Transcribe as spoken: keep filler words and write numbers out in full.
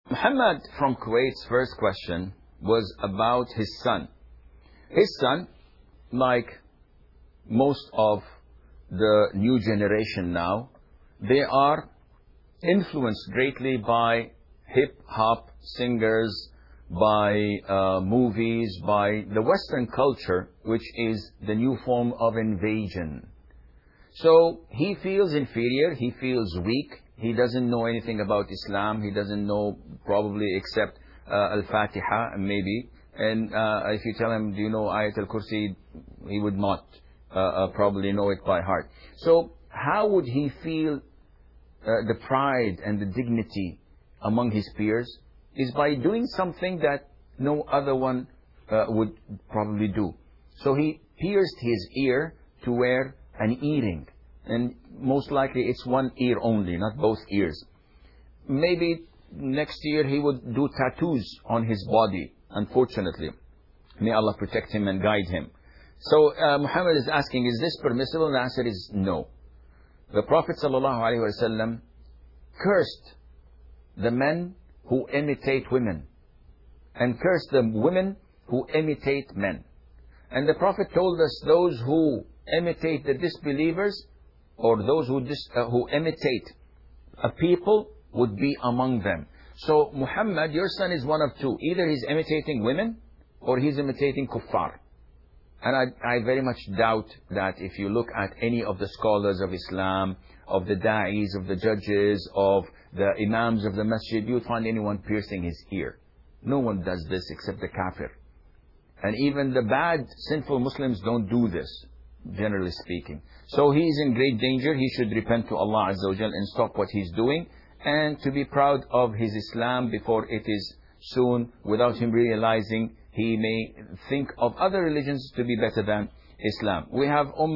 Muhammad from Kuwait's first question was about his son. His son, like most of the new generation now, they are influenced greatly by hip-hop singers, by uh, movies, by the Western culture, which is the new form of invasion. So he feels inferior, he feels weak, he doesn't know anything about Islam, he doesn't know probably except uh, Al-Fatiha maybe, and uh, if you tell him, do you know Ayat al-Kursi, he would not uh, uh, probably know it by heart. So how would he feel uh, the pride and the dignity among his peers? Is by doing something that no other one uh, would probably do. So he pierced his ear to wear an earring, and most likely it's one ear only, not both ears. Maybe next year he would do tattoos on his body, unfortunately. May Allah protect him and guide him. So uh, Muhammad is asking, is this permissible? And the answer is no. The Prophet ﷺ cursed the men who imitate women, and curse the women who imitate men. And the Prophet told us those who imitate the disbelievers, or those who, dis, uh, who imitate a people, would be among them. So Muhammad, your son is one of two. Either he's imitating women, or he's imitating kuffar. And I, I very much doubt that if you look at any of the scholars of Islam, of the da'is, of the judges, of the imams of the masjid, you'll find anyone piercing his ear. No one does this except the kafir. And even the bad, sinful Muslims don't do this, generally speaking. So he is in great danger. He should repent to Allah Azza wa Jal and stop what he's doing, and to be proud of his Islam before it is soon, without him realizing, he may think of other religions to be better than Islam. We have Umm